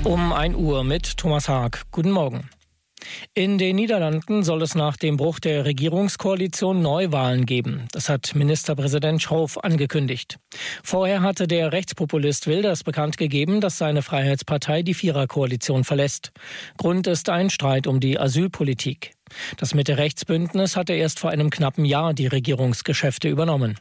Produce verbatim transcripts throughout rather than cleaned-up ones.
Um ein Uhr mit Thomas Haag. Guten Morgen. In den Niederlanden soll es nach dem Bruch der Regierungskoalition Neuwahlen geben. Das hat Ministerpräsident Schoof angekündigt. Vorher hatte der Rechtspopulist Wilders bekannt gegeben, dass seine Freiheitspartei die Viererkoalition verlässt. Grund ist ein Streit um die Asylpolitik. Das Mitte-Rechts-Bündnis hatte erst vor einem knappen Jahr die Regierungsgeschäfte übernommen.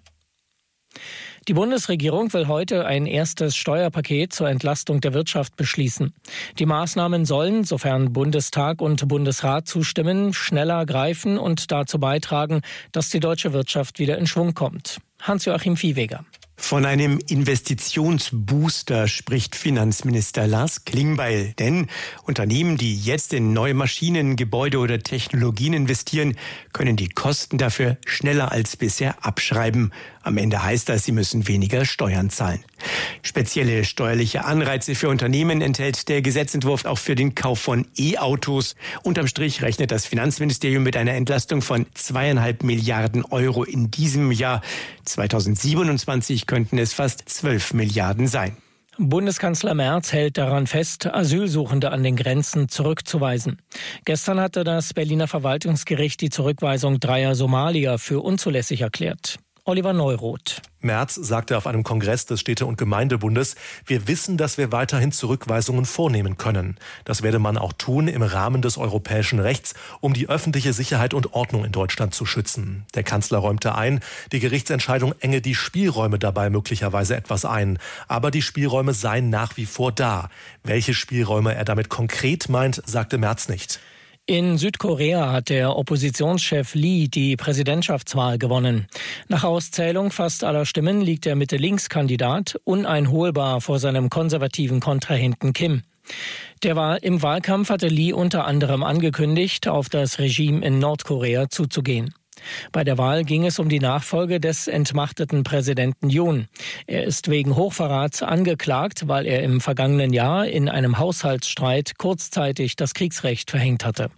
Die Bundesregierung will heute ein erstes Steuerpaket zur Entlastung der Wirtschaft beschließen. Die Maßnahmen sollen, sofern Bundestag und Bundesrat zustimmen, schneller greifen und dazu beitragen, dass die deutsche Wirtschaft wieder in Schwung kommt. Hans-Joachim Viehweger. Von einem Investitionsbooster spricht Finanzminister Lars Klingbeil. Denn Unternehmen, die jetzt in neue Maschinen, Gebäude oder Technologien investieren, können die Kosten dafür schneller als bisher abschreiben. Am Ende heißt das, sie müssen weniger Steuern zahlen. Spezielle steuerliche Anreize für Unternehmen enthält der Gesetzentwurf auch für den Kauf von E-Autos. Unterm Strich rechnet das Finanzministerium mit einer Entlastung von zweieinhalb Milliarden Euro in diesem Jahr. zweitausendsiebenundzwanzig könnten es fast zwölf Milliarden sein. Bundeskanzler Merz hält daran fest, Asylsuchende an den Grenzen zurückzuweisen. Gestern hatte das Berliner Verwaltungsgericht die Zurückweisung dreier Somalier für unzulässig erklärt. Oliver Neuroth. Merz sagte auf einem Kongress des Städte- und Gemeindebundes, wir wissen, dass wir weiterhin Zurückweisungen vornehmen können. Das werde man auch tun im Rahmen des europäischen Rechts, um die öffentliche Sicherheit und Ordnung in Deutschland zu schützen. Der Kanzler räumte ein, die Gerichtsentscheidung enge die Spielräume dabei möglicherweise etwas ein. Aber die Spielräume seien nach wie vor da. Welche Spielräume er damit konkret meint, sagte Merz nicht. In Südkorea hat der Oppositionschef Lee die Präsidentschaftswahl gewonnen. Nach Auszählung fast aller Stimmen liegt der Mitte-Links-Kandidat uneinholbar vor seinem konservativen Kontrahenten Kim. Der Wahl im Wahlkampf hatte Lee unter anderem angekündigt, auf das Regime in Nordkorea zuzugehen. Bei der Wahl ging es um die Nachfolge des entmachteten Präsidenten Yoon. Er ist wegen Hochverrats angeklagt, weil er im vergangenen Jahr in einem Haushaltsstreit kurzzeitig das Kriegsrecht verhängt hatte.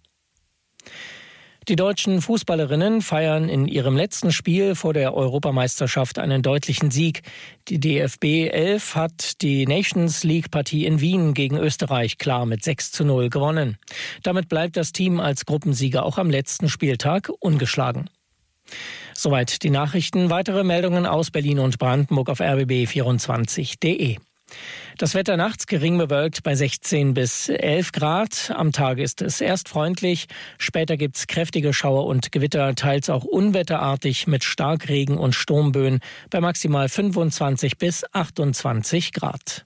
Die deutschen Fußballerinnen feiern in ihrem letzten Spiel vor der Europameisterschaft einen deutlichen Sieg. Die D F B elf hat die Nations League-Partie in Wien gegen Österreich klar mit sechs zu null gewonnen. Damit bleibt das Team als Gruppensieger auch am letzten Spieltag ungeschlagen. Soweit die Nachrichten. Weitere Meldungen aus Berlin und Brandenburg auf r b b vierundzwanzig punkt d e. Das Wetter nachts gering bewölkt bei sechzehn bis elf Grad. Am Tage ist es erst freundlich. Später gibt's kräftige Schauer und Gewitter, teils auch unwetterartig mit Starkregen und Sturmböen bei maximal fünfundzwanzig bis achtundzwanzig Grad.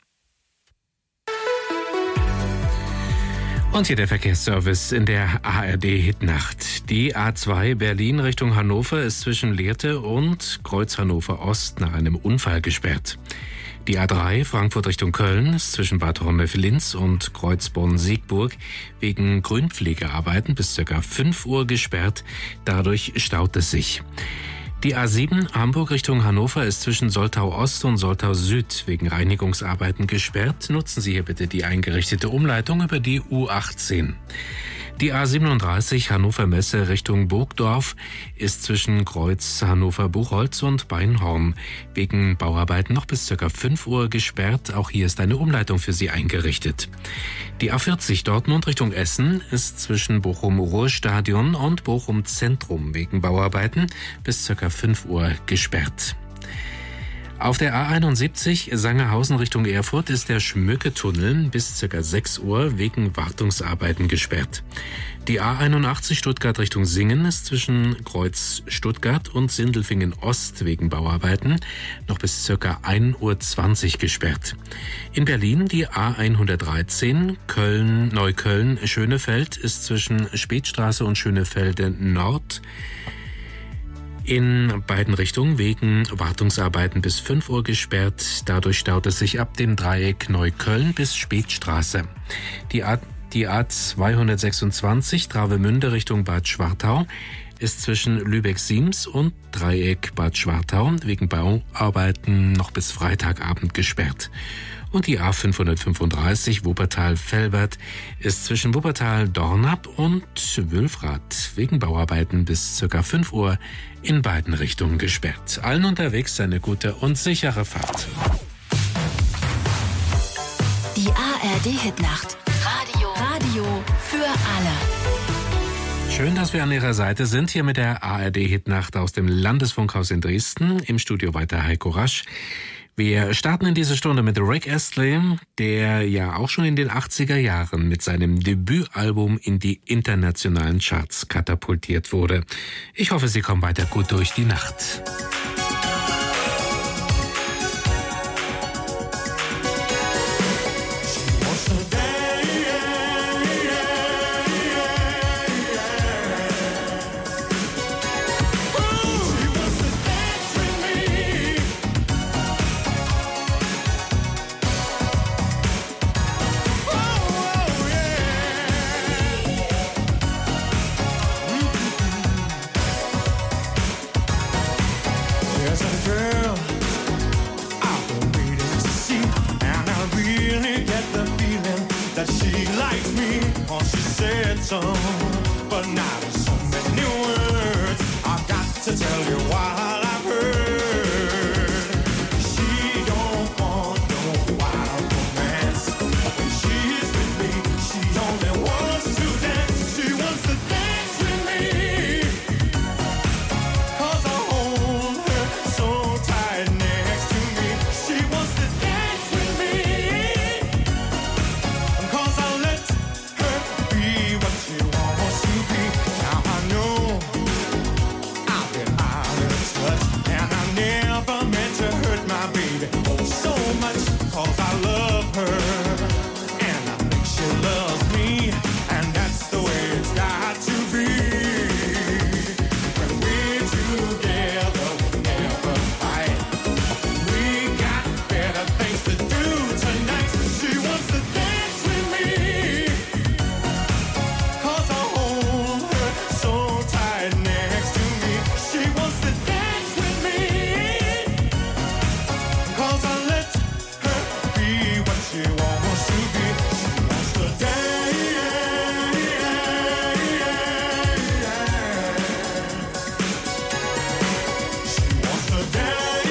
Und hier der Verkehrsservice in der A R D-Hitnacht. Die A zwei Berlin Richtung Hannover ist zwischen Lehrte und Kreuz Hannover Ost nach einem Unfall gesperrt. Die A drei Frankfurt Richtung Köln ist zwischen Bad Honnef-Linz und Kreuzborn-Siegburg wegen Grünpflegearbeiten bis ca. fünf Uhr gesperrt. Dadurch staut es sich. Die A sieben Hamburg Richtung Hannover ist zwischen Soltau Ost und Soltau Süd wegen Reinigungsarbeiten gesperrt. Nutzen Sie hier bitte die eingerichtete Umleitung über die U achtzehn. Die A siebenunddreißig Hannover Messe Richtung Burgdorf ist zwischen Kreuz Hannover-Buchholz und Beinhorn wegen Bauarbeiten noch bis ca. fünf Uhr gesperrt. Auch hier ist eine Umleitung für Sie eingerichtet. Die A vierzig Dortmund Richtung Essen ist zwischen Bochum-Ruhrstadion und Bochum Zentrum wegen Bauarbeiten bis ca. fünf Uhr gesperrt. Auf der A einundsiebzig Sangerhausen Richtung Erfurt ist der Schmücke-Tunnel bis ca. sechs Uhr wegen Wartungsarbeiten gesperrt. Die A einundachtzig Stuttgart Richtung Singen ist zwischen Kreuz Stuttgart und Sindelfingen Ost wegen Bauarbeiten noch bis ca. ein Uhr zwanzig gesperrt. In Berlin die A hundertdreizehn Köln Neukölln Schönefeld ist zwischen Spätstraße und Schönefelde Nord in beiden Richtungen wegen Wartungsarbeiten bis fünf Uhr gesperrt. Dadurch staut es sich ab dem Dreieck Neukölln bis Spätstraße. Die A, die A zweihundertsechsundzwanzig Travemünde Richtung Bad Schwartau ist zwischen Lübeck-Siems und Dreieck Bad Schwartau wegen Bauarbeiten noch bis Freitagabend gesperrt. Und die A fünfhundertfünfunddreißig Wuppertal-Velbert ist zwischen Wuppertal-Dornap und Wülfrath wegen Bauarbeiten bis ca. fünf Uhr in beiden Richtungen gesperrt. Allen unterwegs eine gute und sichere Fahrt. Die A R D-Hitnacht. Radio. Radio für alle. Schön, dass wir an Ihrer Seite sind, hier mit der A R D-Hitnacht aus dem Landesfunkhaus in Dresden. Im Studio weiter Heiko Rasch. Wir starten in diese Stunde mit Rick Astley, der ja auch schon in den achtziger Jahren mit seinem Debütalbum in die internationalen Charts katapultiert wurde. Ich hoffe, Sie kommen weiter gut durch die Nacht. But not in so many words. I've got to tell you what I've heard. She don't want no wild romance. When she's with me, she only wants to dance. She wants to dance with me. Cause I hold her so tight next to me. She wants to dance with me. Cause I let her be what she wants to be. Now I know I've been out of touch, and I never meant to hurt my baby oh so much. Cause I love her, and I think she loves me, and that's the way it's got to be. When we're together, we never fight. We got better things to do tonight. She wants to dance with me. Cause I hold her so tight next to me. She wants to dance with me. Cause I let her be what she wants to be. She wants to dance. She wants to dance.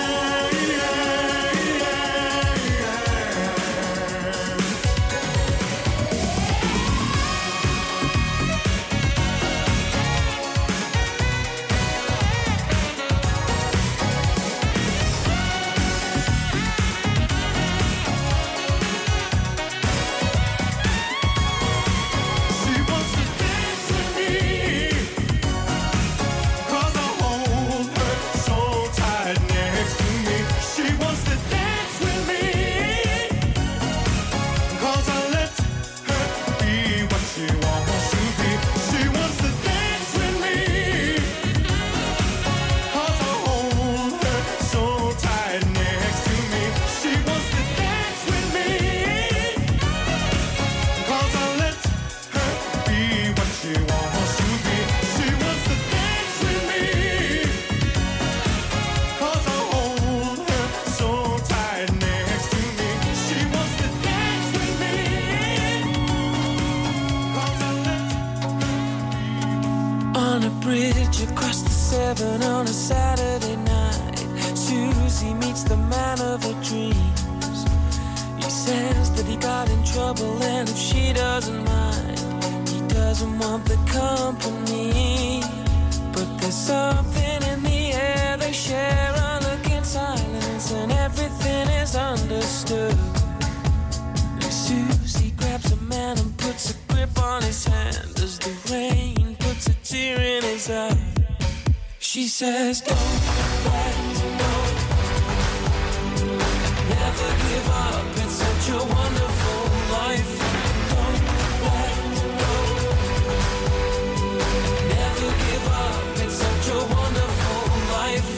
She wants to dance with me. Cause I hold her so tight next to me. She wants to dance with me. Cause I let her be what she wants to be. She wants to dance with me. Cause I hold her so tight next to me. She wants to dance with me. Cause I let her be what she wants to be. She wants to dance with me. Cause I hold her so tight next to me. She wants to dance with me. Cause I let On a bridge across the Severn on a Saturday night, Susie meets the man of her dreams. He says that he got in trouble, and if she doesn't mind, he doesn't want the company. But there's something in the air, they share a look in silence, and everything is understood. And Susie grabs a man and puts a grip on his hand as the rain puts a tear in his eye. She says, don't let go, never give up, it's such a wonderful life. Don't let go, never give up, it's such a wonderful life.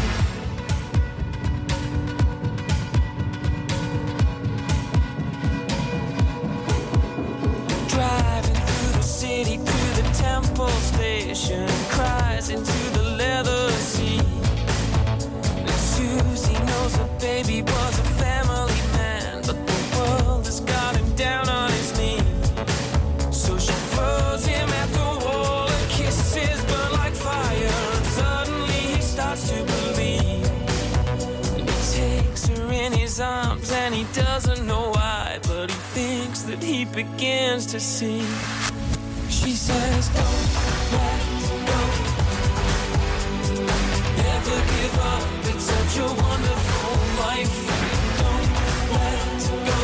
Driving through the city to the Temple Station, cries into the leather seat. And Susie knows her baby was a family man, but the world has got him down on his knee. So she throws him at the wall, and kisses burn like fire, and suddenly he starts to believe. And he takes her in his arms, and he doesn't know why. cry, but he thinks that he begins to see. She says, don't let go. Never give up, it's such a wonderful life. Don't let go.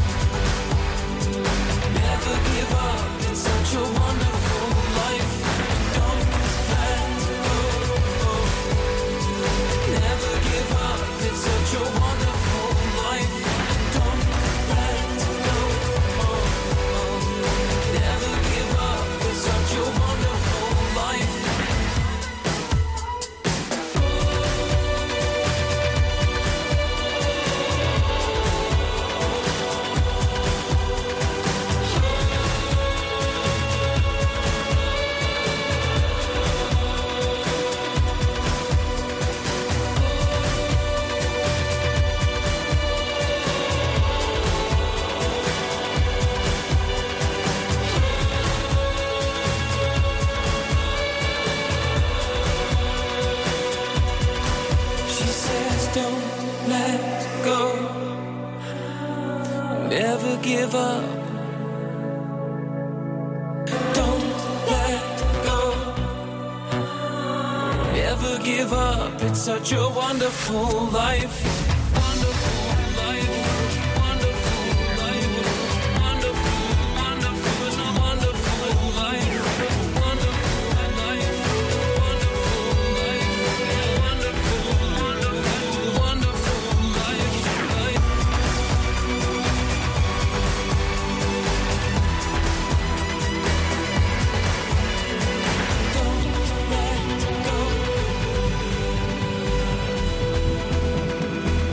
Never give up, it's such a wonderful life. Don't let go. Never give up, it's such a wonderful life. Don't let go. Never give up, it's such a wonderful life. She says, don't let go. Never give up. Don't let go. Never give up. It's such a wonderful life. Wonderful life. Wonderful life. Wonderful, wonderful, wonderful life. Wonderful life. Wonderful life. Wonderful, wonderful, wonderful life. Life. Don't let go.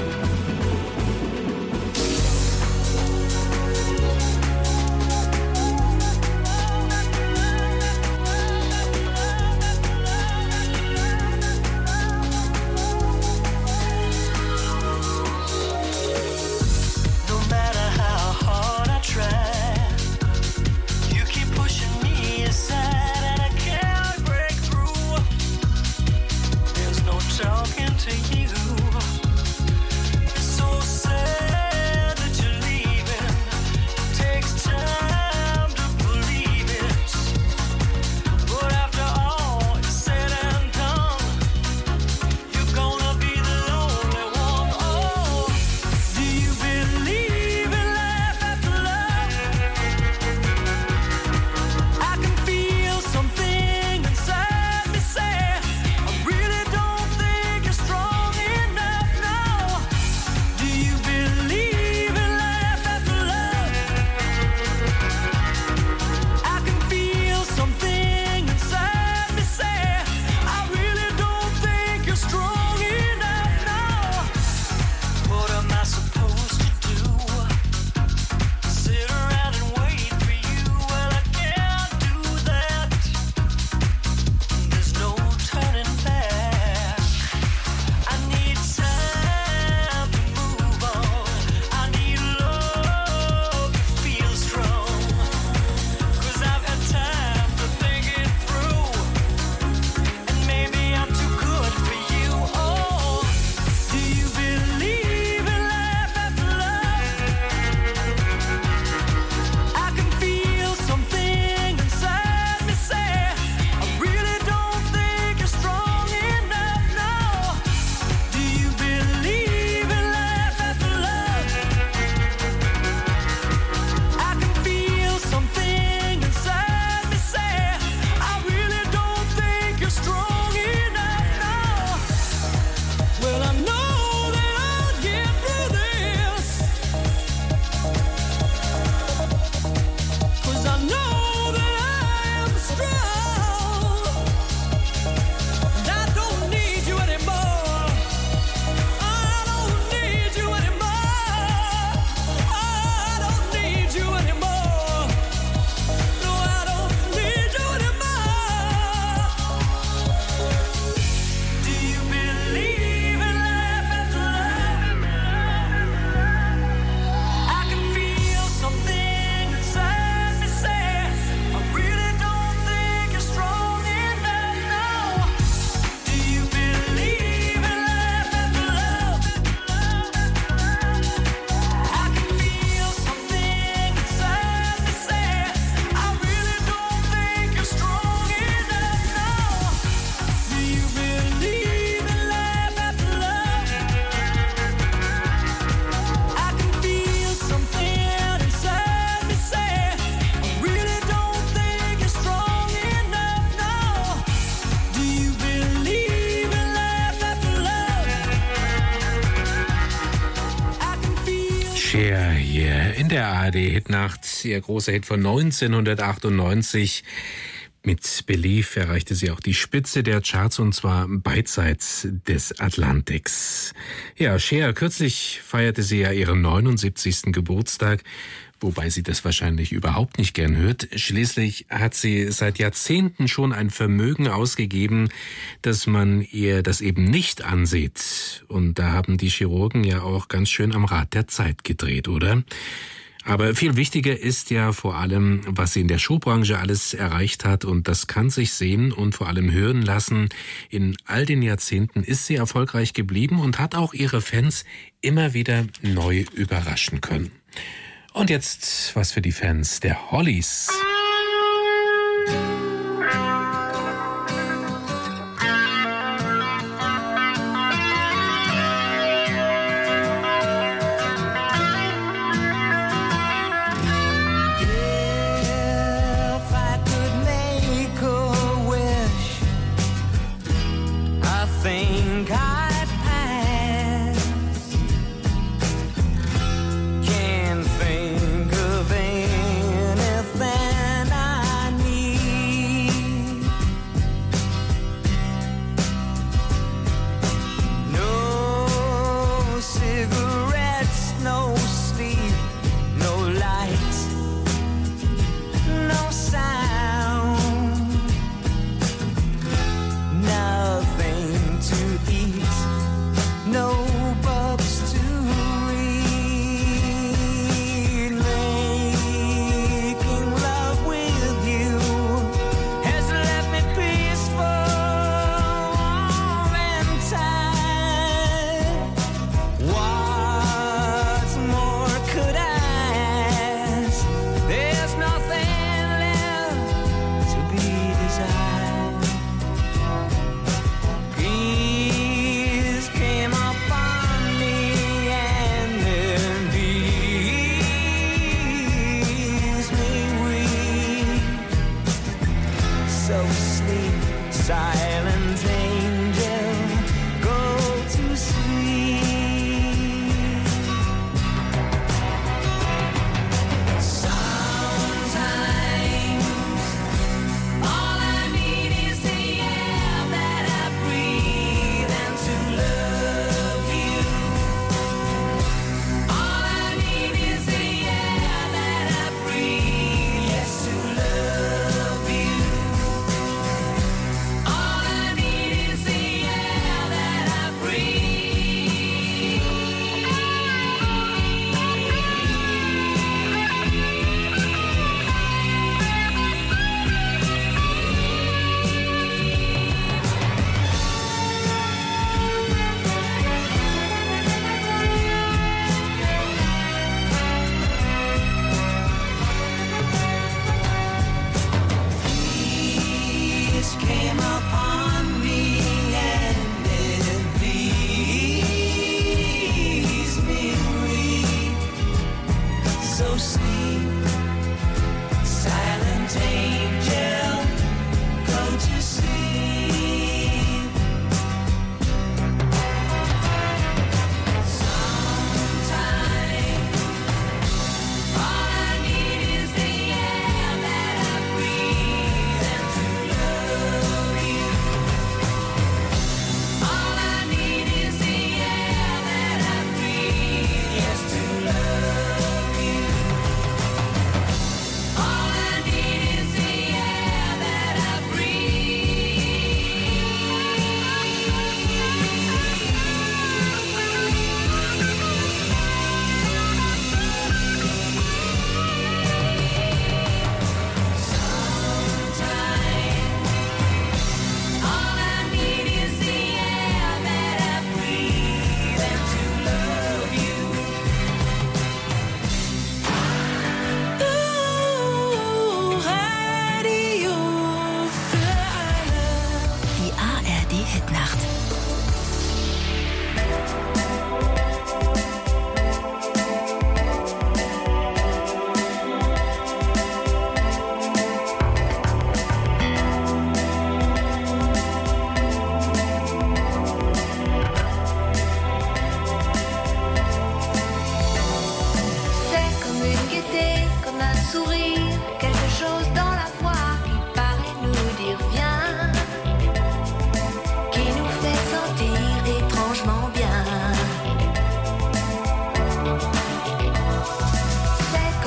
hier in der A R D-Hitnacht. Ihr großer Hit von neunzehnhundertachtundneunzig. Mit Belief erreichte sie auch die Spitze der Charts, und zwar beidseits des Atlantiks. Ja, Cher, kürzlich feierte sie ja ihren neunundsiebzigsten Geburtstag, wobei sie das wahrscheinlich überhaupt nicht gern hört. Schließlich hat sie seit Jahrzehnten schon ein Vermögen ausgegeben, dass man ihr das eben nicht ansieht. Und da haben die Chirurgen ja auch ganz schön am Rad der Zeit gedreht, oder? Aber viel wichtiger ist ja vor allem, was sie in der Showbranche alles erreicht hat, und das kann sich sehen und vor allem hören lassen. In all den Jahrzehnten ist sie erfolgreich geblieben und hat auch ihre Fans immer wieder neu überraschen können. Und jetzt was für die Fans der Hollies.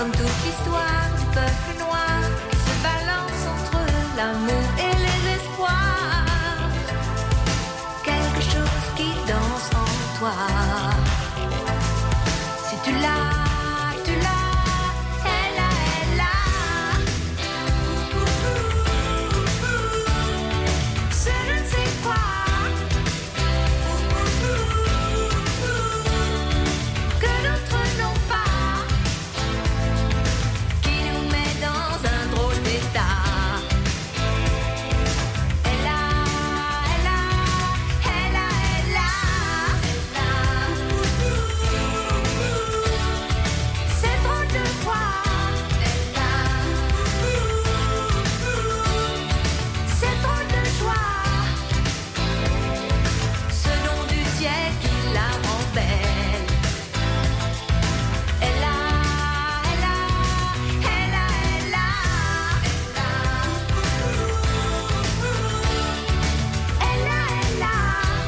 Comme toute l'histoire du peuple noir qui se balance entre l'amour et les espoirs. Quelque chose qui danse en toi. Si tu l'as, tu l'as, elle a, elle a. Ce je ne sais quoi. Que d'autres n'ont pas. Qui nous met dans un drôle d'état. Elle a, elle a, elle a, elle a, c'est drôle de voir. Elle a, c'est drôle de joie. Ce nom du ciel qui la rend belle. Elle a, elle a, elle a, elle a, elle a, elle a, elle a,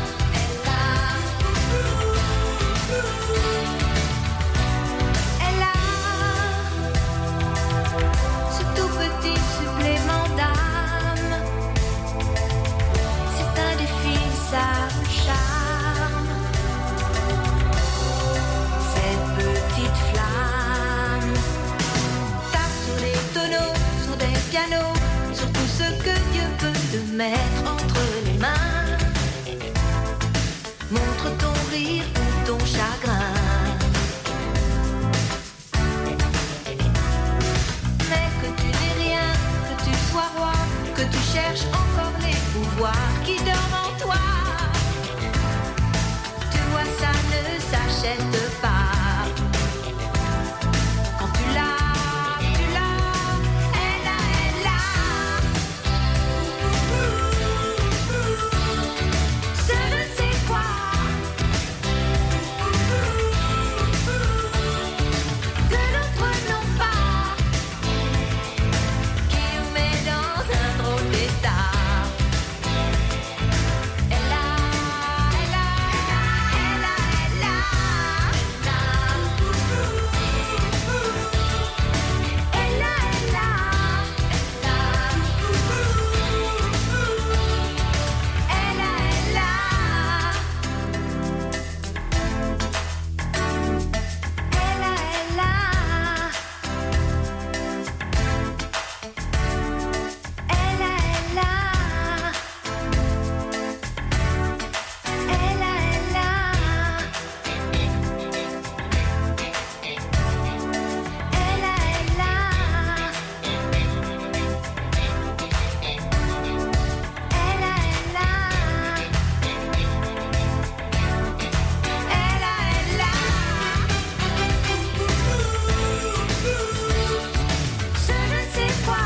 elle a, ce tout petit supplément d'âme. C'est un défi, ça me charme. Cette petite flamme tape sur des tonneaux, sur des pianos, sur tout ce que Dieu peut te mettre entre les mains. Montre ton rire ou ton chagrin. Mais que tu n'aies rien, que tu sois roi, que tu cherches encore les pouvoirs qui dorment en toi. Tu vois, ça ne s'achète pas. Quand tu l'as, tu l'as, elle a, elle a. Ce je ne sais quoi. Que d'autres n'ont pas. Qui nous met dans un drôle d'état. Elle a, elle a, elle a, elle a, elle a. Elle a, elle a, elle a. Elle a, elle a. Elle a, elle a. Elle a, elle a. Elle a, elle a. Elle a, elle a. Elle a, elle a. Elle a, elle a. Ce je ne sais quoi.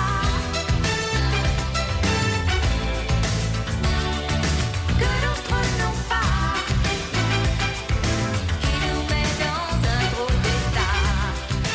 Que d'autres n'ont pas. Qui nous met dans un drôle d'état.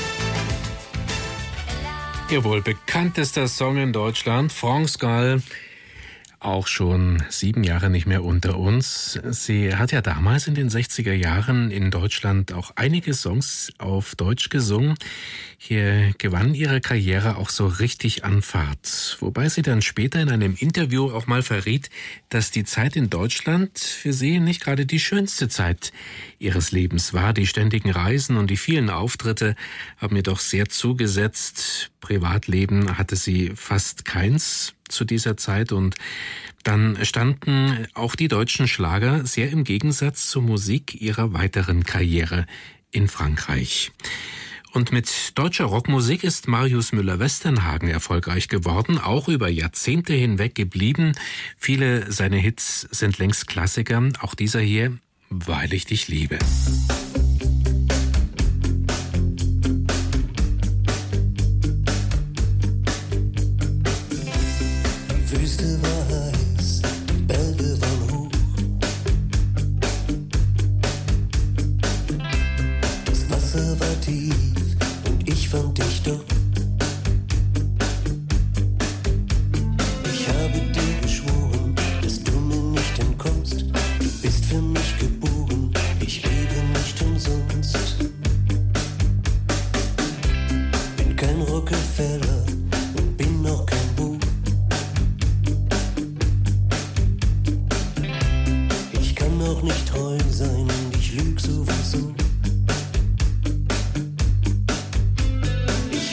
Ihr wohl bekanntester Song in Deutschland, Francescal, auch schon sieben Jahre nicht mehr unter uns. Sie hat ja damals in den sechziger Jahren in Deutschland auch einige Songs auf Deutsch gesungen. Hier gewann ihre Karriere auch so richtig an Fahrt. Wobei sie dann später in einem Interview auch mal verriet, dass die Zeit in Deutschland für sie nicht gerade die schönste Zeit ihres Lebens war. Die ständigen Reisen und die vielen Auftritte haben ihr doch sehr zugesetzt. Privatleben hatte sie fast keins zu dieser Zeit und dann standen auch die deutschen Schlager sehr im Gegensatz zur Musik ihrer weiteren Karriere in Frankreich. Und mit deutscher Rockmusik ist Marius Müller-Westernhagen erfolgreich geworden, auch über Jahrzehnte hinweg geblieben. Viele seiner Hits sind längst Klassiker, auch dieser hier, Weil ich dich liebe. Die Wüste war heiß, die Berge waren hoch. Das Wasser war tief und ich fand dich doch. Ich habe dir geschworen, dass du mir nicht entkommst. Du bist für mich geboren, ich lebe nicht umsonst.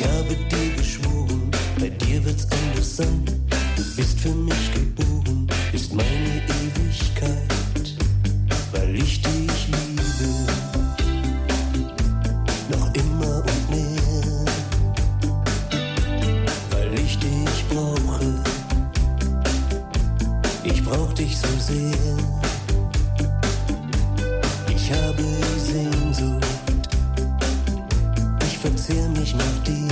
Ich habe dir geschworen, bei dir wird's anders sein. Du bist für mich geboren, bist meine Ewigkeit, weil ich dich liebe, noch immer und mehr, weil ich dich brauche, ich brauch dich so sehr. Ich habe Sehnsucht, ich verzehr mich nach dir.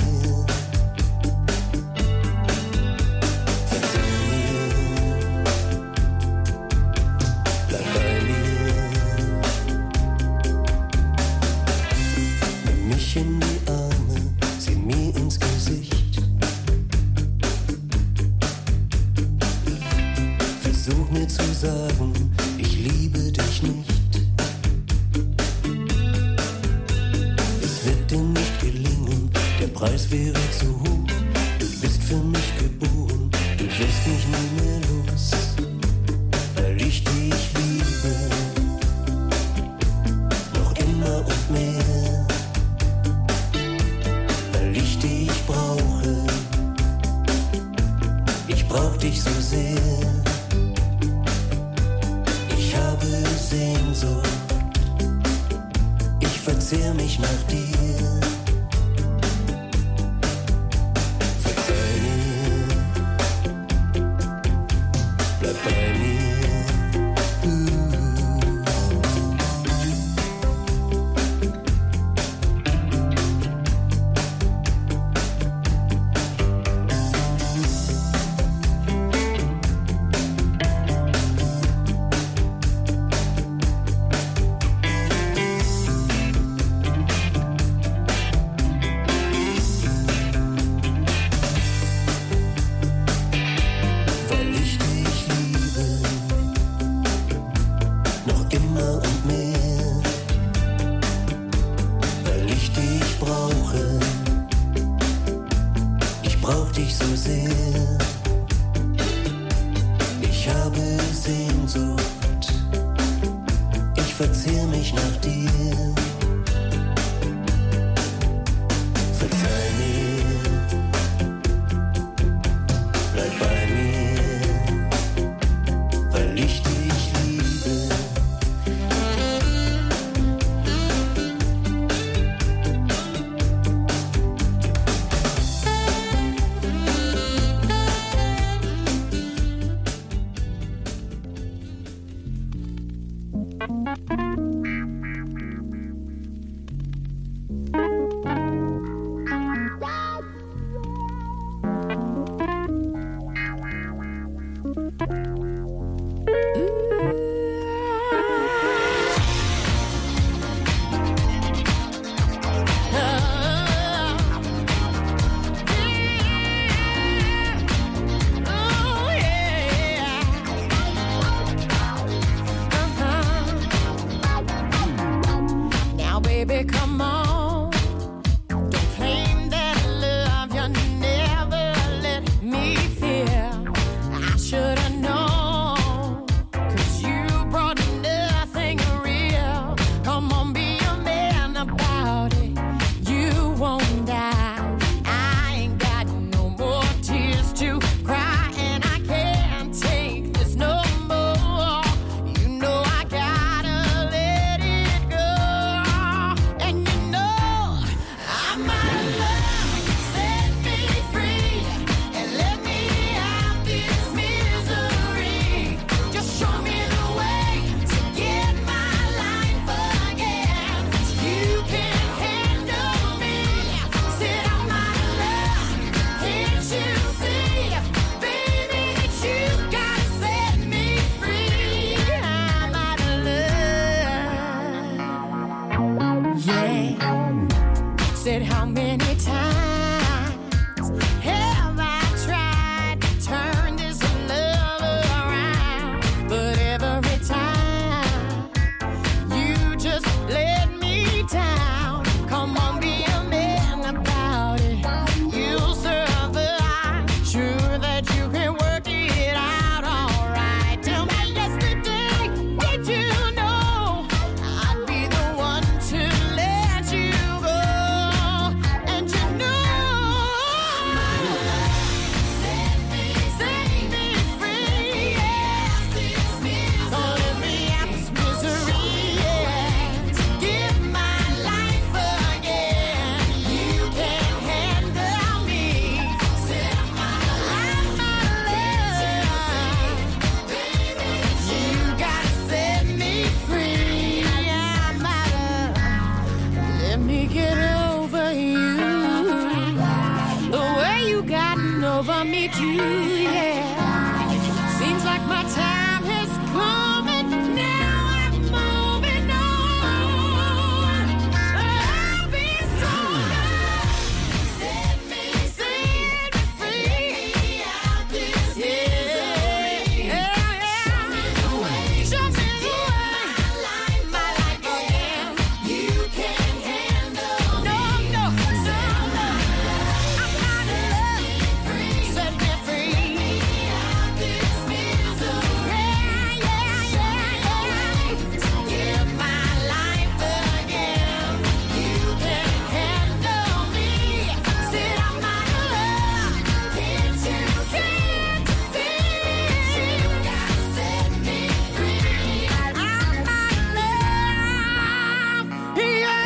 over me too, yeah. Seems like my time has come and now I'm moving on. I'll be stronger. Set me, set me free out this misery. Yeah, yeah. Show me the way. Show me the way. My life, my life again. You can't handle no, me. No, no, no. I'm out of love. Set me free out this misery. Yeah, yeah, yeah. Give my life again. You can't handle me. Said I'm out of love. Can't you see? You gotta set me free. I'm out of love. Yeah.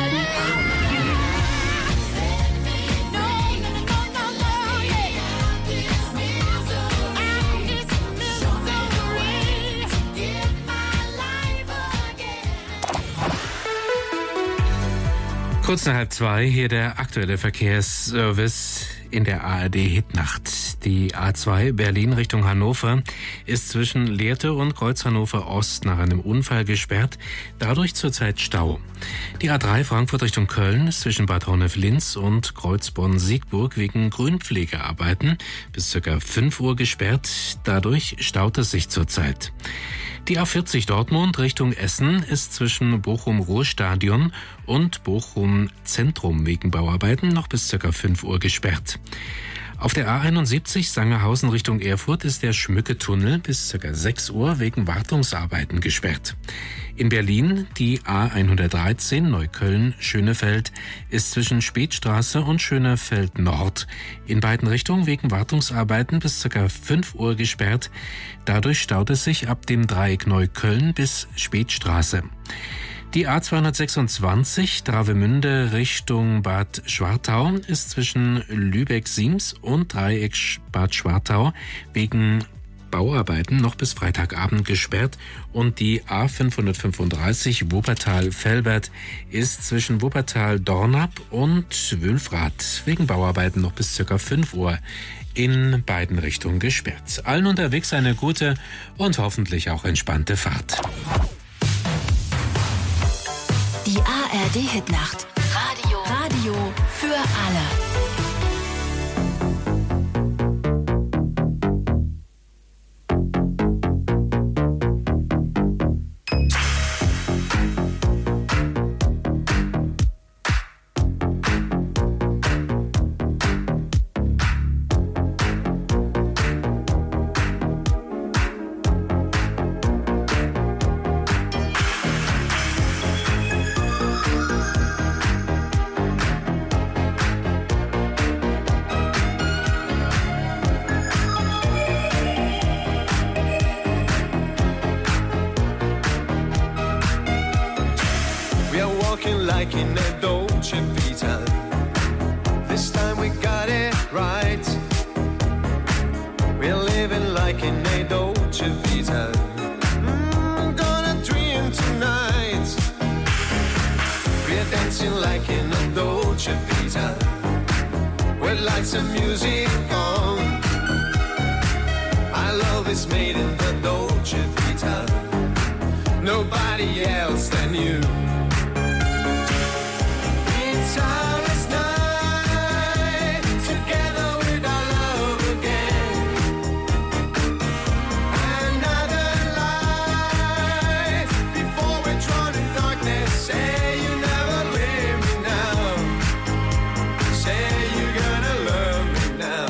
Set me free. No, no, no, no, yeah. Out this misery. Out this misery. Give my life again. Kurz nach halb zwei, hier der aktuelle Verkehrsservice in der A R D-Hitnacht. Die A zwei Berlin Richtung Hannover ist zwischen Lehrte und Kreuz Hannover Ost nach einem Unfall gesperrt, dadurch zurzeit Stau. Die A drei Frankfurt Richtung Köln ist zwischen Bad Honnef-Linz und Kreuz Bonn-Siegburg wegen Grünpflegearbeiten bis ca. fünf Uhr gesperrt, dadurch staut es sich zurzeit. Die A vierzig Dortmund Richtung Essen ist zwischen Bochum-Ruhrstadion und Bochum Zentrum wegen Bauarbeiten noch bis ca. fünf Uhr gesperrt. Auf der A einundsiebzig Sangerhausen Richtung Erfurt ist der Schmücke-Tunnel bis ca. sechs Uhr wegen Wartungsarbeiten gesperrt. In Berlin die A hundertdreizehn Neukölln-Schönefeld ist zwischen Spätstraße und Schönefeld Nord in beiden Richtungen wegen Wartungsarbeiten bis ca. fünf Uhr gesperrt. Dadurch staut es sich ab dem Dreieck Neukölln bis Spätstraße. Die A zweihundertsechsundzwanzig Travemünde Richtung Bad Schwartau ist zwischen Lübeck-Siems und Dreieck Bad Schwartau wegen Bauarbeiten noch bis Freitagabend gesperrt und die A fünfhundertfünfunddreißig Wuppertal-Velbert ist zwischen Wuppertal-Dornap und Wülfrath wegen Bauarbeiten noch bis ca. fünf Uhr in beiden Richtungen gesperrt. Allen unterwegs eine gute und hoffentlich auch entspannte Fahrt. Die A R D-Hitnacht. Radio. Radio für alle. like in a Dolce Vita. This time we got it right. We're living like in a Dolce Vita. Mm, gonna dream tonight. We're dancing like in a Dolce Vita. With lights and music on. Our love is made in the Dolce Vita. Nobody else than you. It's our last night together with our love again. Another life before we're drawn in darkness. Say you never leave me now. Say you're gonna love me now.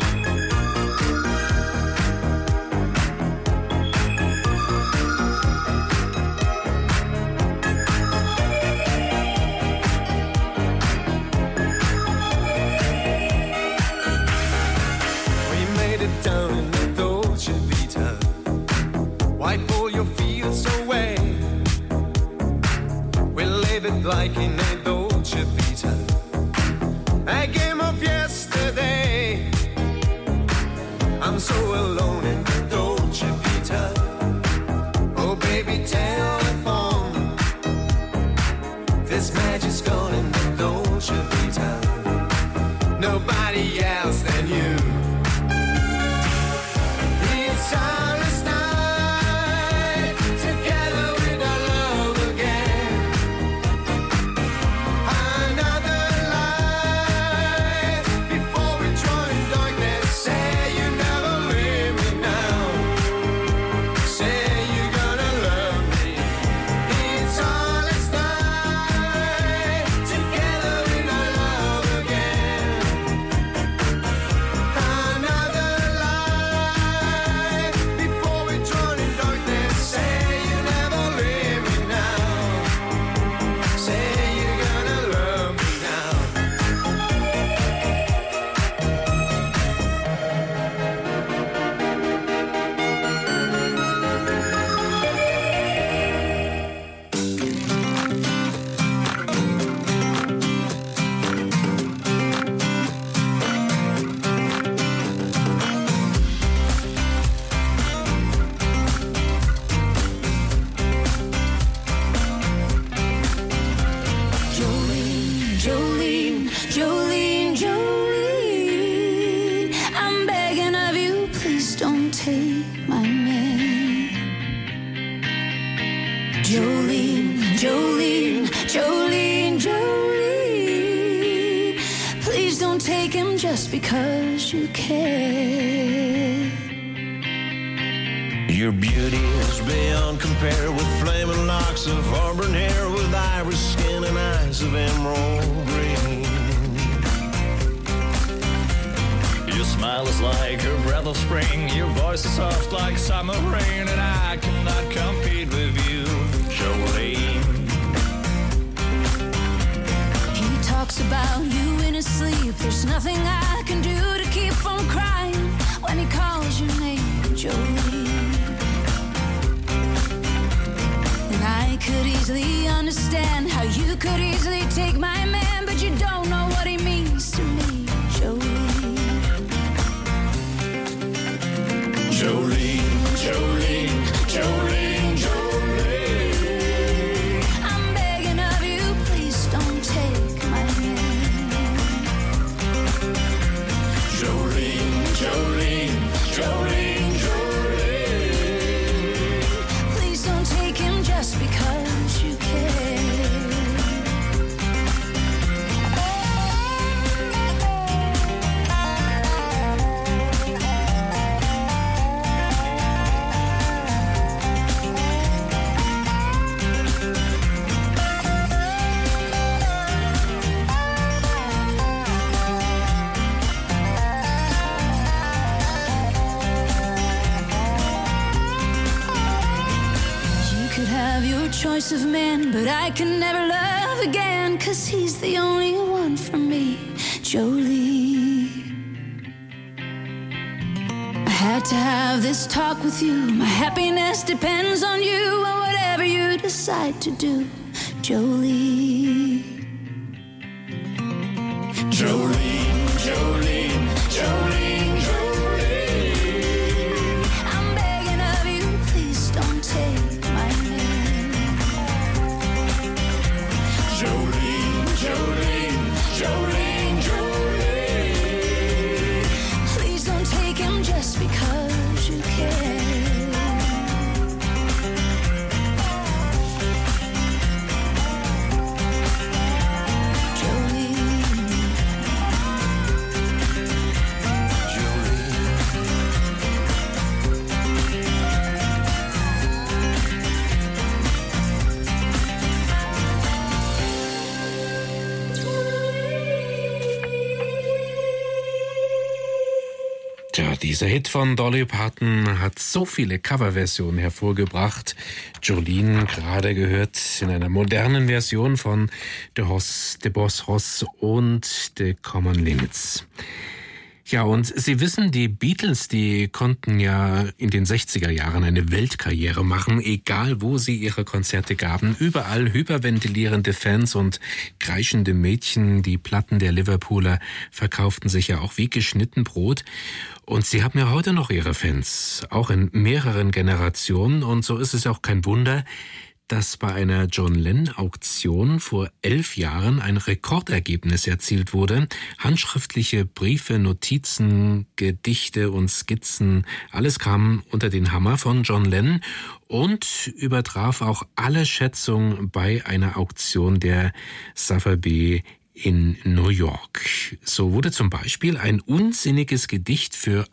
Down in the Dolce Vita. Why pull your fields away? We live it like in a Dolce Vita. A game of yesterday. I'm so alone in the Dolce Vita. Oh baby, telephone. This magic's gone in the Dolce Vita. Nobody else than you. take him just because you care. Your beauty is beyond compare with flaming locks of auburn hair, with iris skin and eyes of emerald green. Your smile is like a breath of spring, your voice is soft like summer rain, and I cannot compete with you, Jolene. He talks about you in his sleep. There's nothing I can do to keep from crying when he calls your name, Jolene. And I could easily understand how you could easily take my man, but you don't know what he means to me, Jolene. Jolene, Jolene, Jolene, Jolene. I'm begging of you, please don't take my man. Jolene, Jolene, Jolene, Jolene. Please don't take him just because you care. Choice of men, but I can never love again, 'cause he's the only one for me, Jolie. I had to have this talk with you. My happiness depends on you, and whatever you decide to do, Jolie. Jolene, Jolene, Jolene, Jolene. I'm begging of you, please don't take my man. Jolene, Jolene, Jolene, Jolene. Please don't take him just because you care. Tja, dieser Hit von Dolly Parton hat so viele Coverversionen hervorgebracht. Jolene gerade gehört in einer modernen Version von The Hoss, The Boss Hoss und The Common Limits. Ja, und Sie wissen, die Beatles, die konnten ja in den sechziger Jahren eine Weltkarriere machen, egal wo sie ihre Konzerte gaben. Überall hyperventilierende Fans und kreischende Mädchen. Die Platten der Liverpooler verkauften sich ja auch wie geschnitten Brot. Und sie haben ja heute noch ihre Fans, auch in mehreren Generationen. Und so ist es auch kein Wunder, dass bei einer John Lennon-Auktion vor elf Jahren ein Rekordergebnis erzielt wurde. Handschriftliche Briefe, Notizen, Gedichte und Skizzen, alles kam unter den Hammer von John Lennon und übertraf auch alle Schätzungen bei einer Auktion der Sotheby's in New York. So wurde zum Beispiel ein unsinniges Gedicht für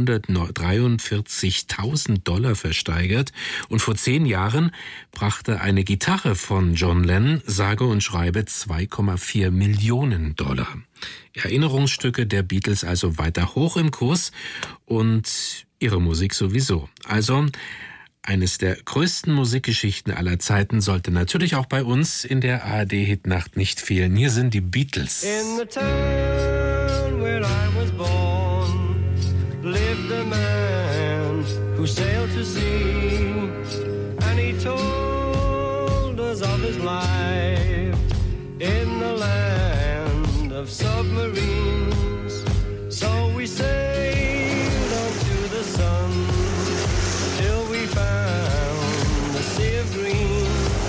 hundertdreiundvierzigtausend Dollar versteigert und vor zehn Jahren brachte eine Gitarre von John Lennon sage und schreibe zwei Komma vier Millionen Dollar. Erinnerungsstücke der Beatles also weiter hoch im Kurs und ihre Musik sowieso. Also eines der größten Musikgeschichten aller Zeiten sollte natürlich auch bei uns in der A R D-Hitnacht nicht fehlen. Hier sind die Beatles. In the town where I was born lived a man who sailed to sea, and he told us of his life in the land of submarines. So we sailed on to the sun till we found the sea of green,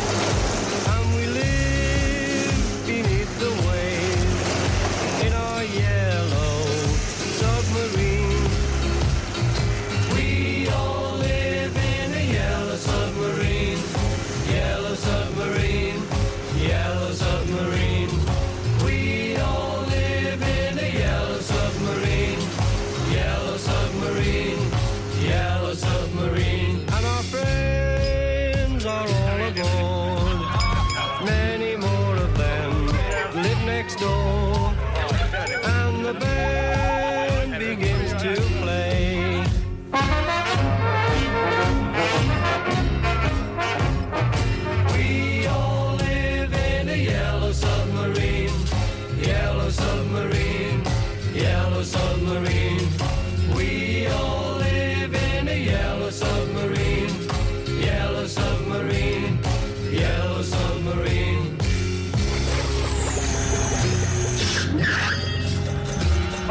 and we lived beneath the waves in our yellow submarine. We all live in a yellow submarine, yellow submarine,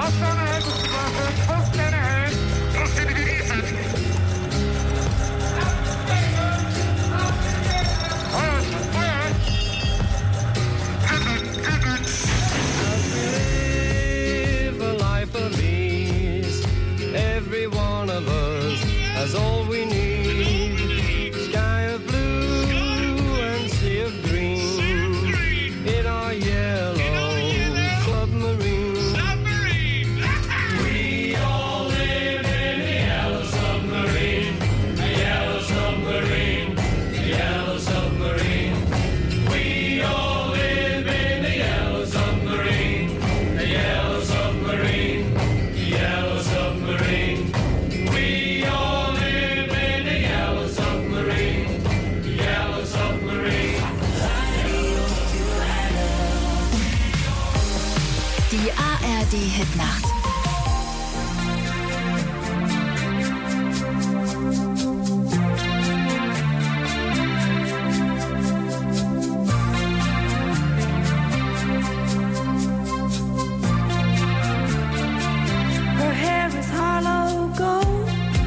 Live a life of ease. Every one of us has all we need. Sky of blue and sea of green in our yellow submarine. We all live in a yellow submarine, a yellow submarine, a yellow submarine. We all live in a yellow submarine, a yellow submarine, a yellow submarine. We all live in a yellow submarine, a yellow submarine. Die A R D-Hitnacht. Her hair is hollow gold,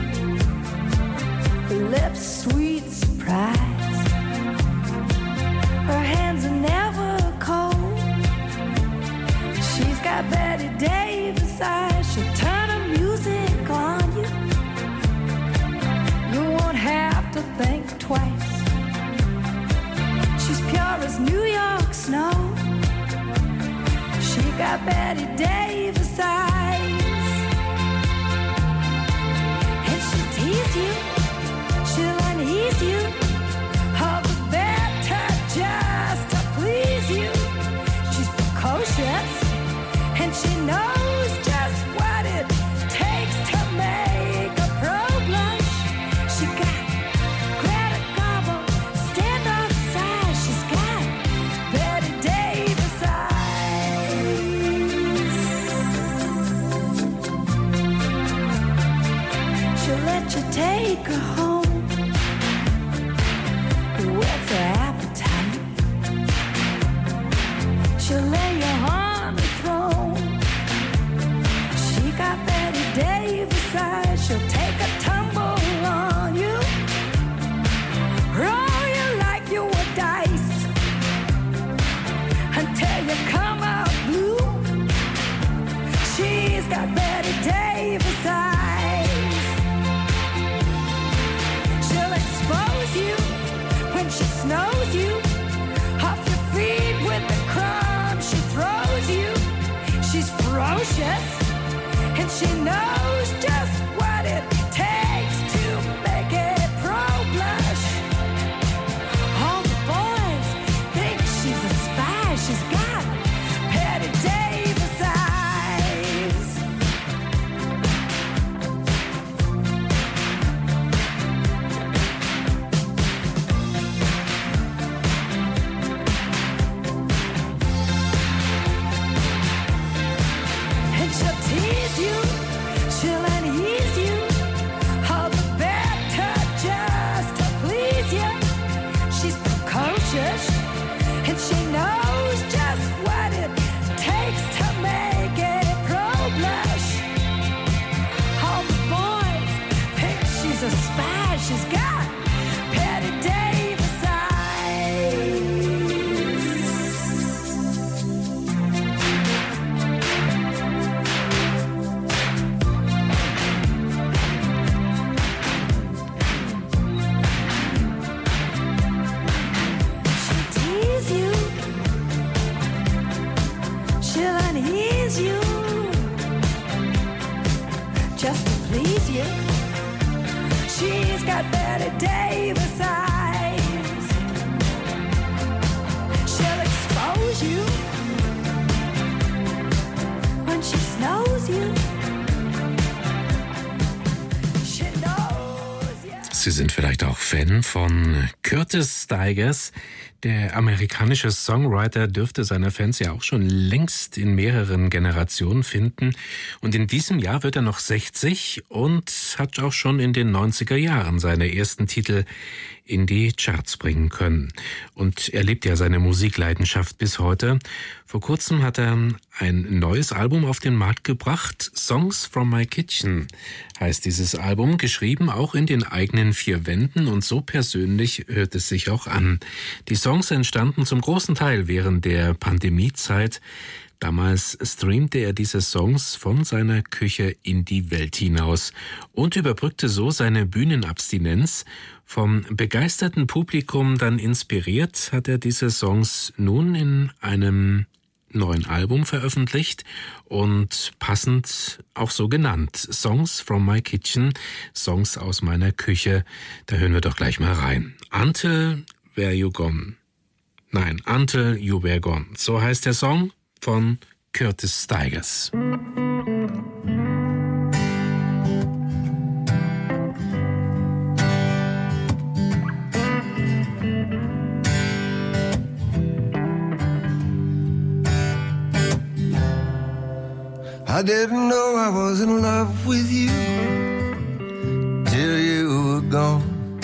her lips sweet surprise. Her hands are never cold. She's got Betty Davis eyes. She'll turn her music on you. You won't have to think twice. She's pure as New York snow. She got Betty Davis eyes. And she'll tease you, she'll unease you, all the better just to please you. She's precocious, and she knows just what it takes to make a pro blush. She got Greta Garbo, stand outside. She's got Betty Davis eyes. She'll let you take her home. What's her appetite? She'll lay you on the throne. She got Betty Davis eyes. She'll take a tumble on you, roll you like you were dice, until you come out blue. She's got Betty Davis eyes. She'll expose you when she snows you off your feet with the crumbs she throws you. She's ferocious, and she knows just what it takes to make it pro blush. All the boys think she's a spy. She's got Betty Davis eyes. And she'll tease you, she'll unease you, all the better just to please you. She's precocious, and she knows just what it takes to make it pro blush. All the boys think she's a spy. She's got Betty Davis eyes. She'll tease you, she'll unease you, just to please you. She's got Betty Davis eyes. She'll expose you when she snows you. She knows you. Sie sind vielleicht auch Fan von Curtis Stigers. Der amerikanische Songwriter dürfte seine Fans ja auch schon längst in mehreren Generationen finden. Und in diesem Jahr wird er noch sechzig und hat auch schon in den neunziger Jahren seine ersten Titel in die Charts bringen können. Und er lebt ja seine Musikleidenschaft bis heute. Vor kurzem hat er ein neues Album auf den Markt gebracht. Songs from My Kitchen heißt dieses Album, geschrieben auch in den eigenen vier Wänden, und so persönlich hört es sich auch an. Die Songs entstanden zum großen Teil während der Pandemiezeit. Damals streamte er diese Songs von seiner Küche in die Welt hinaus und überbrückte so seine Bühnenabstinenz. Vom begeisterten Publikum dann inspiriert, hat er diese Songs nun in einem neuen Album veröffentlicht und passend auch so genannt. Songs from My Kitchen, Songs aus meiner Küche. Da hören wir doch gleich mal rein. Until Were You Gone. Nein, Until You Were Gone. So heißt der Song von Curtis Stigers. I didn't know I was in love with you till you were gone.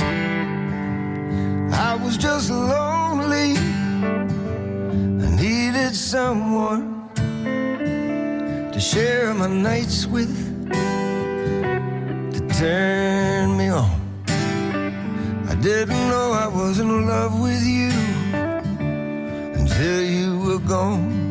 I was just lonely. I needed someone to share my nights with, to turn me on. I didn't know I was in love with you until you were gone.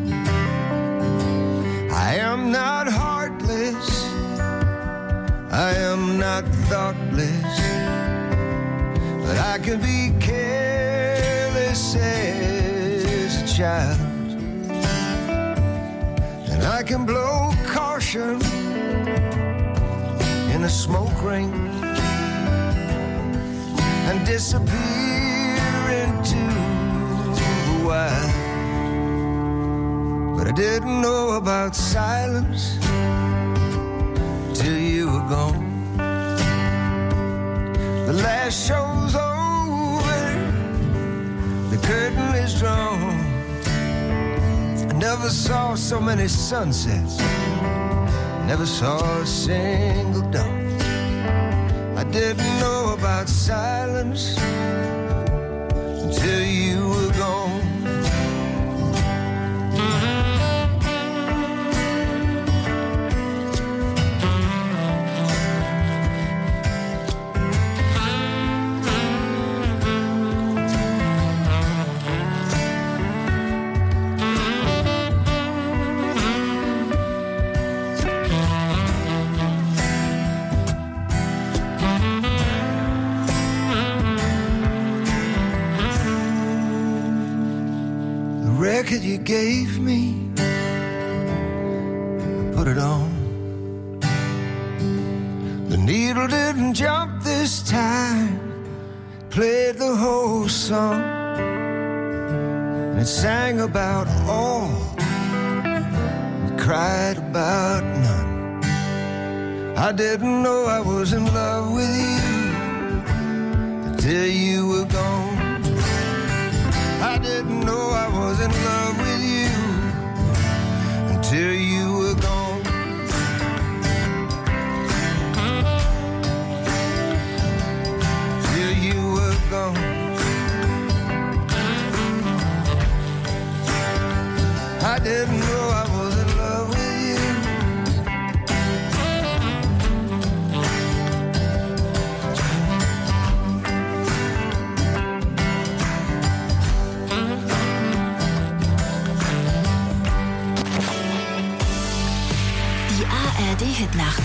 I am not heartless, I am not thoughtless, but I can be careless as a child, and I can blow caution in a smoke ring and disappear into the wild. But I didn't know about silence till you were gone. The last show's over, the curtain is drawn. I never saw so many sunsets, never saw a single dawn. I didn't know about silence until you were gone. Record you gave me, put it on. The needle didn't jump this time, played the whole song. And it sang about all, it cried about none. I didn't know I was in love with you until you were gone. I didn't know I was in love with you until you were gone. Till you were gone. I didn't know I was in love with you. A R D-Hitnacht.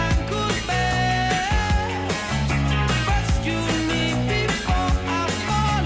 Rescue me before I fall.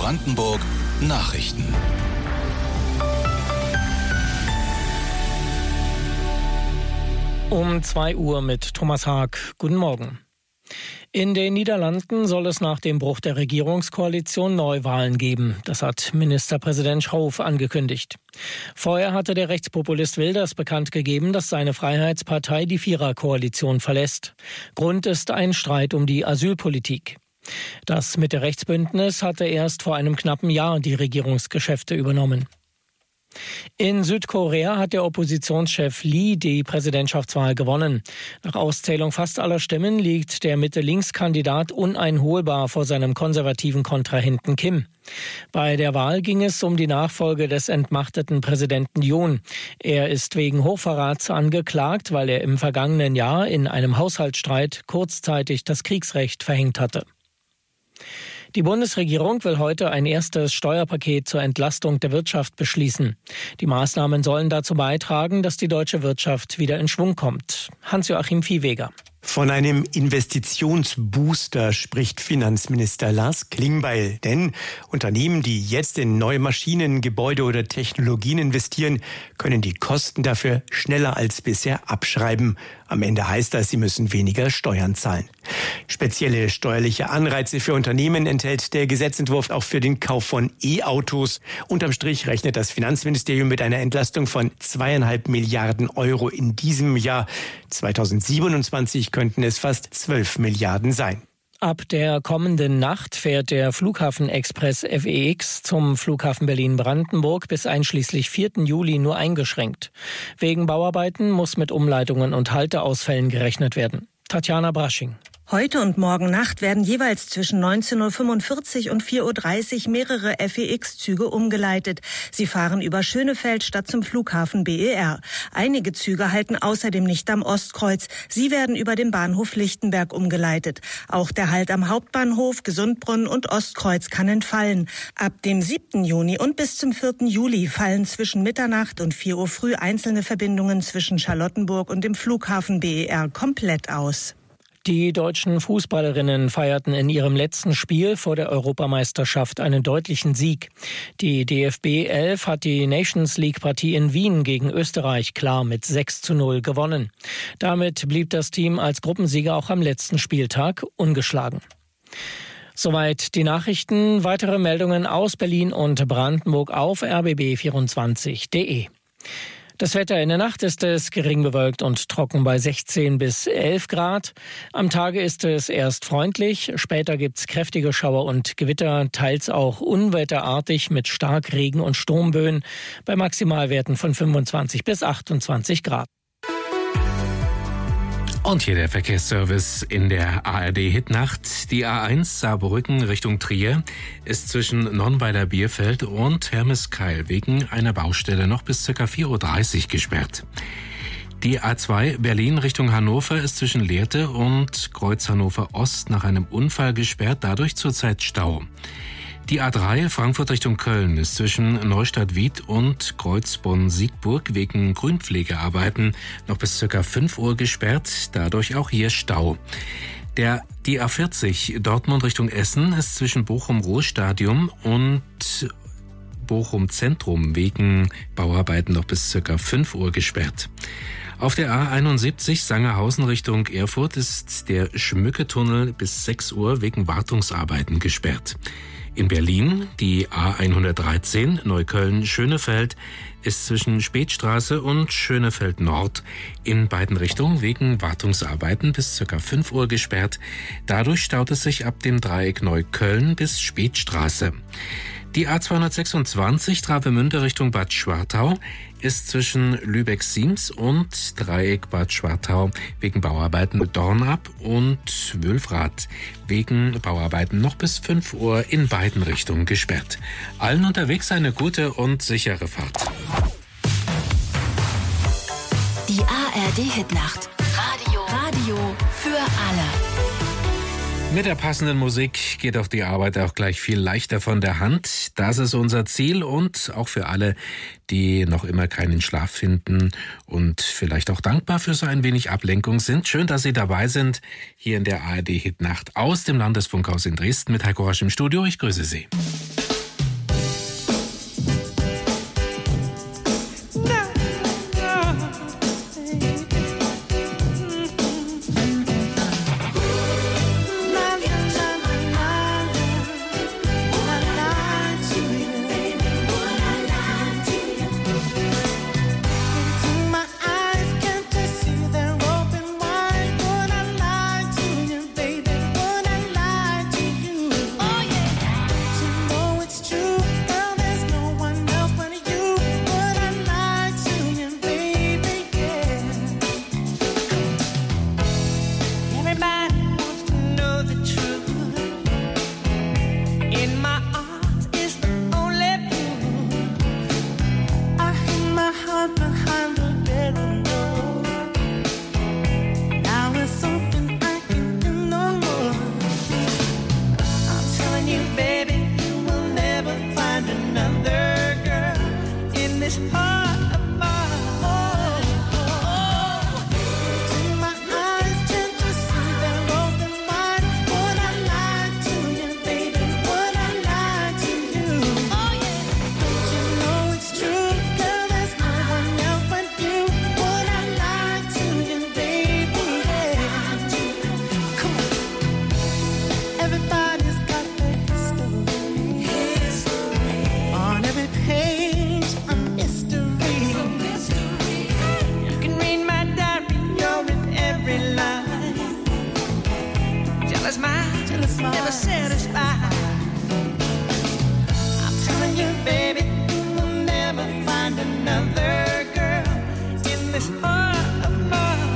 Brandenburg Nachrichten. Um zwei Uhr mit Thomas Haag. Guten Morgen. In den Niederlanden soll es nach dem Bruch der Regierungskoalition Neuwahlen geben. Das hat Ministerpräsident Schoof angekündigt. Vorher hatte der Rechtspopulist Wilders bekannt gegeben, dass seine Freiheitspartei die Viererkoalition verlässt. Grund ist ein Streit um die Asylpolitik. Das Mitte-Rechts-Bündnis hatte erst vor einem knappen Jahr die Regierungsgeschäfte übernommen. In Südkorea hat der Oppositionschef Lee die Präsidentschaftswahl gewonnen. Nach Auszählung fast aller Stimmen liegt der Mitte-Links-Kandidat uneinholbar vor seinem konservativen Kontrahenten Kim. Bei der Wahl ging es um die Nachfolge des entmachteten Präsidenten Yoon. Er ist wegen Hochverrats angeklagt, weil er im vergangenen Jahr in einem Haushaltsstreit kurzzeitig das Kriegsrecht verhängt hatte. Die Bundesregierung will heute ein erstes Steuerpaket zur Entlastung der Wirtschaft beschließen. Die Maßnahmen sollen dazu beitragen, dass die deutsche Wirtschaft wieder in Schwung kommt. Hans-Joachim Viehweger. Von einem Investitionsbooster spricht Finanzminister Lars Klingbeil. Denn Unternehmen, die jetzt in neue Maschinen, Gebäude oder Technologien investieren, können die Kosten dafür schneller als bisher abschreiben. Am Ende heißt das, sie müssen weniger Steuern zahlen. Spezielle steuerliche Anreize für Unternehmen enthält der Gesetzentwurf auch für den Kauf von E-Autos. Unterm Strich rechnet das Finanzministerium mit einer Entlastung von zweieinhalb Milliarden Euro in diesem Jahr. zweitausendsiebenundzwanzig könnten es fast zwölf Milliarden sein. Ab der kommenden Nacht fährt der Flughafen-Express F E X zum Flughafen Berlin-Brandenburg bis einschließlich vierten Juli nur eingeschränkt. Wegen Bauarbeiten muss mit Umleitungen und Halteausfällen gerechnet werden. Tatjana Brasching. Heute und morgen Nacht werden jeweils zwischen neunzehn Uhr fünfundvierzig und vier Uhr dreißig mehrere F E X-Züge umgeleitet. Sie fahren über Schönefeld statt zum Flughafen B E R. Einige Züge halten außerdem nicht am Ostkreuz. Sie werden über den Bahnhof Lichtenberg umgeleitet. Auch der Halt am Hauptbahnhof, Gesundbrunnen und Ostkreuz kann entfallen. Ab dem siebten Juni und bis zum vierten Juli fallen zwischen Mitternacht und vier Uhr früh einzelne Verbindungen zwischen Charlottenburg und dem Flughafen B E R komplett aus. Die deutschen Fußballerinnen feierten in ihrem letzten Spiel vor der Europameisterschaft einen deutlichen Sieg. Die D F B elf hat die Nations League-Partie in Wien gegen Österreich klar mit sechs zu null gewonnen. Damit blieb das Team als Gruppensieger auch am letzten Spieltag ungeschlagen. Soweit die Nachrichten. Weitere Meldungen aus Berlin und Brandenburg auf r b b vierundzwanzig punkt d e. Das Wetter in der Nacht ist es gering bewölkt und trocken bei sechzehn bis elf Grad. Am Tage ist es erst freundlich, später gibt's kräftige Schauer und Gewitter, teils auch unwetterartig mit Starkregen und Sturmböen bei Maximalwerten von fünfundzwanzig bis achtundzwanzig Grad. Und hier der Verkehrsservice in der A R D-Hitnacht. Die A eins Saarbrücken Richtung Trier ist zwischen Nonnweiler-Bierfeld und Hermeskeil wegen einer Baustelle noch bis ca. vier Uhr dreißig gesperrt. Die A zwei Berlin Richtung Hannover ist zwischen Lehrte und Kreuz Hannover Ost nach einem Unfall gesperrt, dadurch zurzeit Stau. Die A drei Frankfurt Richtung Köln ist zwischen Neustadt-Wied und Kreuzbronn-Siegburg wegen Grünpflegearbeiten noch bis ca. fünf Uhr gesperrt, dadurch auch hier Stau. Der, die A vierzig Dortmund Richtung Essen ist zwischen Bochum-Ruhrstadion und Bochum-Zentrum wegen Bauarbeiten noch bis ca. fünf Uhr gesperrt. Auf der A einundsiebzig Sangerhausen Richtung Erfurt ist der Schmücketunnel bis sechs Uhr wegen Wartungsarbeiten gesperrt. In Berlin die A hundertdreizehn Neukölln-Schönefeld ist zwischen Spätstraße und Schönefeld Nord in beiden Richtungen wegen Wartungsarbeiten bis ca. fünf Uhr gesperrt. Dadurch staut es sich ab dem Dreieck Neukölln bis Spätstraße. Die A zweihundertsechsundzwanzig Travemünde Richtung Bad Schwartau ist zwischen Lübeck-Siems und Dreieck Bad Schwartau wegen Bauarbeiten mit Dornab und Wülfrath wegen Bauarbeiten noch bis fünf Uhr in beiden Richtungen gesperrt. Allen unterwegs eine gute und sichere Fahrt. Die A R D-Hitnacht. Radio. Radio für alle. Mit der passenden Musik geht auch die Arbeit auch gleich viel leichter von der Hand. Das ist unser Ziel und auch für alle, die noch immer keinen Schlaf finden und vielleicht auch dankbar für so ein wenig Ablenkung sind. Schön, dass Sie dabei sind, hier in der A R D-Hitnacht aus dem Landesfunkhaus in Dresden mit Heiko Rasch im Studio. Ich grüße Sie. this heart of mine.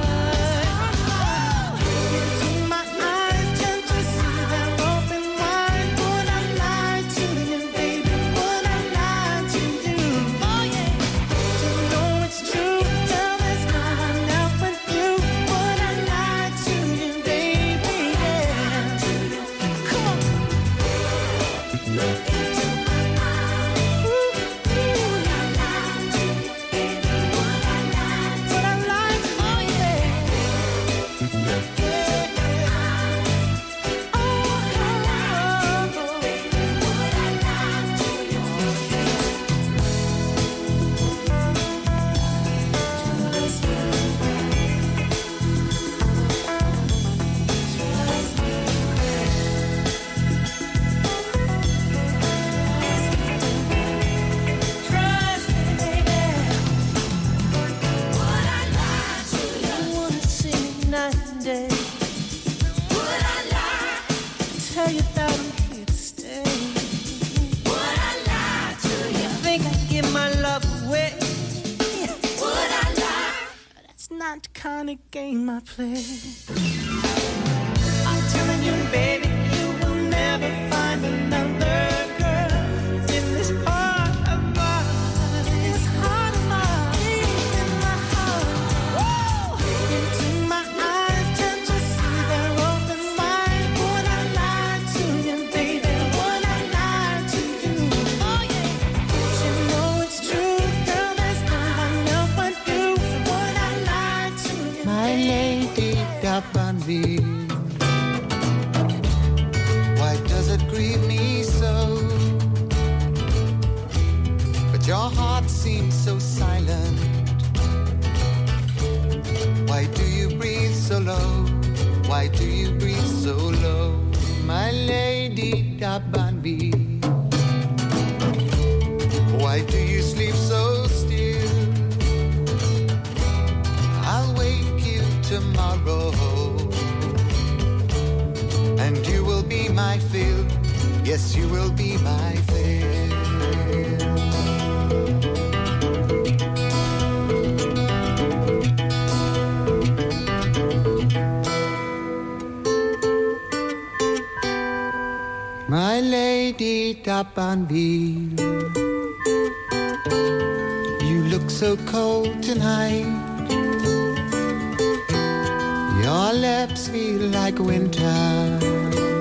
Into my eyes, can't you see they're open wide? Would I lie to you, baby? Would I lie to you? Oh yeah. To know it's true, girl, there's no one else but you. Would I lie to you, baby? Yeah. Come on. Look into my eyes. Ooh, ooh. Would I lie to you, baby? Would I lie to you? Would I lie to you? Oh yeah. Look into my eyes. Oh, oh, oh, baby. Would I lie to you? Trust me. Trust me, baby. Would I lie to you? I wanna see you night and day. Would I lie? Tell you that I'm here to stay. Would I lie to you? Think I'd give my love away? Would I lie? That's not the kind of game I play. I'm telling you, baby, you will never find another girl in this heart of mine. This heart of mine, in my heart. Woo! Into my eyes, can't you see they're open wide? Would I lie to you, baby? Would I lie to you? Oh yeah. You know it's true, girl. There's no one else but you. So would I lie to you? My lady D'Abanville, why does it grieve me so? But your heart seems so silent. Why do you breathe so low? Why do you breathe so low? My lady D'Abanville, why do you sleep so still? I'll wake you tomorrow, and you will be my fill. Yes, you will be my fill. My lady D'Abanville, you look so cold tonight. Your lips feel like winter.